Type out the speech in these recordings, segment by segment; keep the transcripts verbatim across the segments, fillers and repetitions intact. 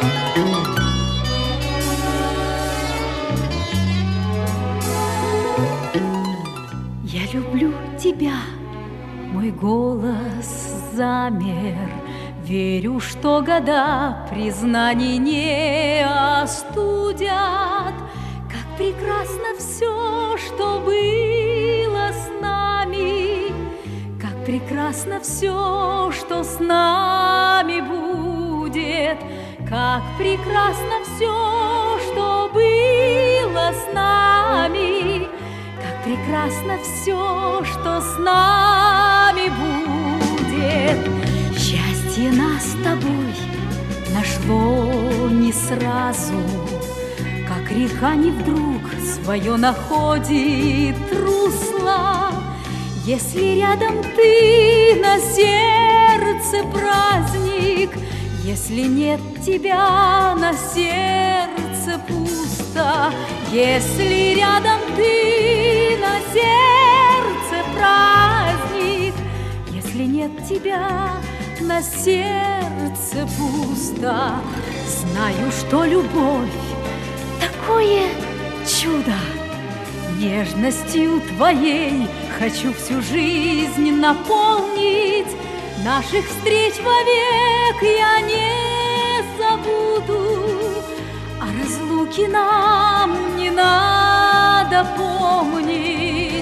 Я люблю тебя, мой голос замер. Верю, что года признаний не остудят. Как прекрасно все, что было с нами, как прекрасно все, что с нами будет, как прекрасно все, что было с нами, как прекрасно все, что с нами будет. Счастье нас с тобой нашло не сразу, как река не вдруг свое находит русло. Если рядом ты, на сердце праздник, если нет тебя, на сердце пусто. Если рядом ты, на сердце праздник, если нет тебя, на сердце пусто. Знаю, что любовь такое чудо, нежностью твоей хочу всю жизнь наполнить. Наших встреч вовек я не забуду, а разлуки нам не надо помнить.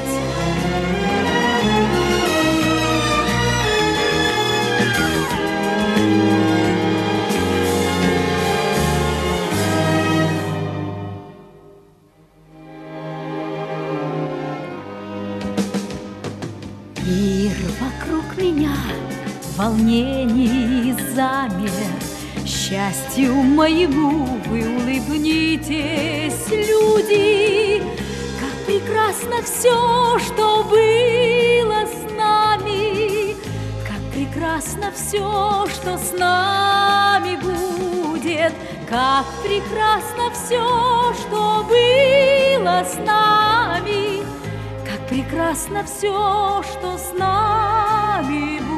Мир вокруг меня в волнении замер. Счастью моему вы улыбнитесь, люди. Как прекрасно все, что было с нами, как прекрасно все, что с нами будет, как прекрасно все, что было с нами, как прекрасно все, что с нами будет.